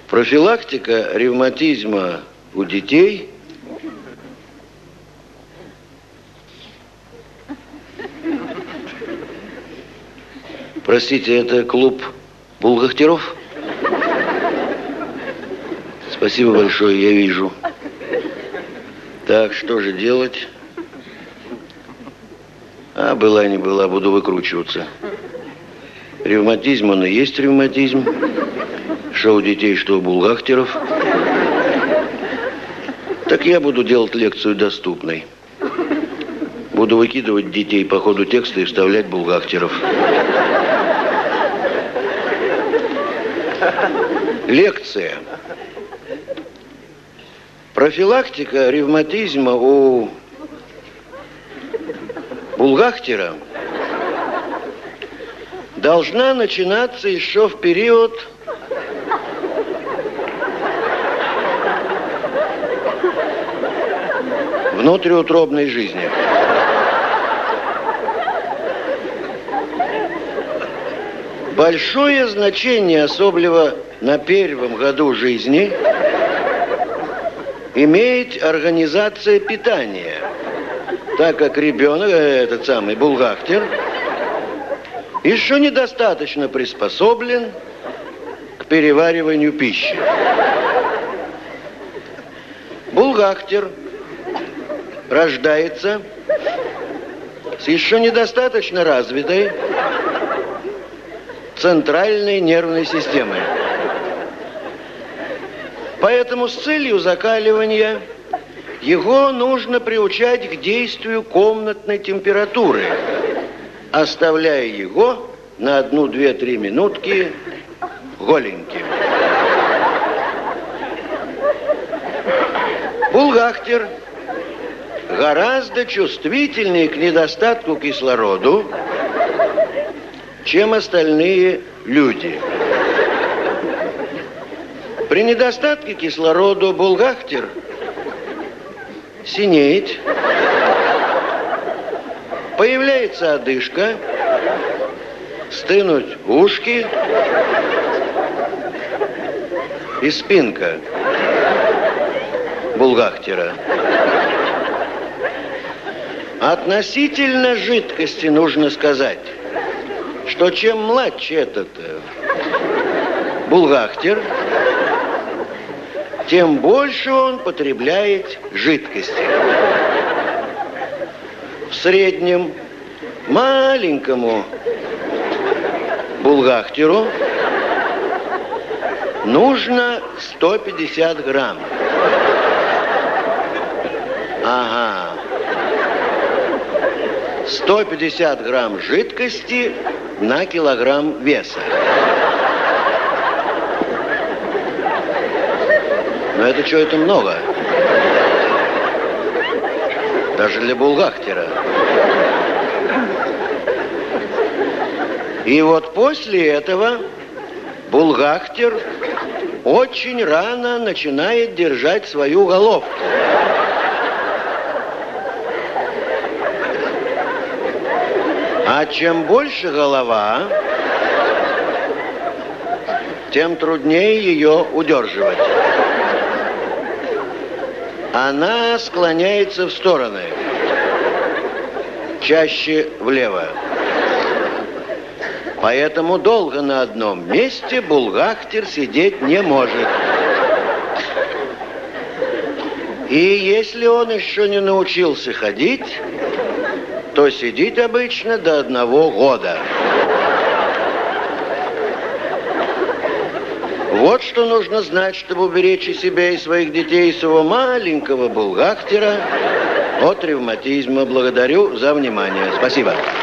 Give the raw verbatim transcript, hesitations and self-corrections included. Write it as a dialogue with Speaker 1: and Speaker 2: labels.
Speaker 1: Профилактика ревматизма у детей. Простите, это клуб Булгахтеров? Спасибо большое, я вижу. Так, что же делать? А, была не была, буду выкручиваться. Ревматизм, он и есть ревматизм. Что у детей, что у Булгахтеров. Так я буду делать лекцию доступной. Буду выкидывать детей по ходу текста и вставлять Булгахтеров. Лекция. Профилактика ревматизма у Булгахтера должна начинаться еще в период внутриутробной жизни. Большое значение, особенно на первом году жизни, имеет организация питания, так как ребенок, этот самый Булгахтер, еще недостаточно приспособлен к перевариванию пищи. Булгахтер рождается с еще недостаточно развитой центральной нервной системой. Поэтому с целью закаливания его нужно приучать к действию комнатной температуры, оставляя его на одну-две-три минутки голеньким. Булгахтер гораздо чувствительнее к недостатку кислороду, чем остальные люди. При недостатке кислорода Булгахтер синеет, появляется одышка, стынуть ушки и спинка Булгахтера. Относительно жидкости нужно сказать, что чем младше этот Булгахтер, тем больше он потребляет жидкости. В среднем маленькому Булгахтеру нужно сто пятьдесят грамм. Ага. сто пятьдесят грамм жидкости на килограмм веса. Но это что, это много? Даже для Булгахтера. И вот после этого Булгахтер очень рано начинает держать свою головку. А чем больше голова, тем труднее ее удерживать. Она склоняется в стороны, чаще влево. Поэтому долго на одном месте Булгахтер сидеть не может. И если он еще не научился ходить, то сидит обычно до одного года. Вот что нужно знать, чтобы уберечь и себя, и своих детей, и своего маленького Булгахтера от ревматизма. Благодарю за внимание. Спасибо.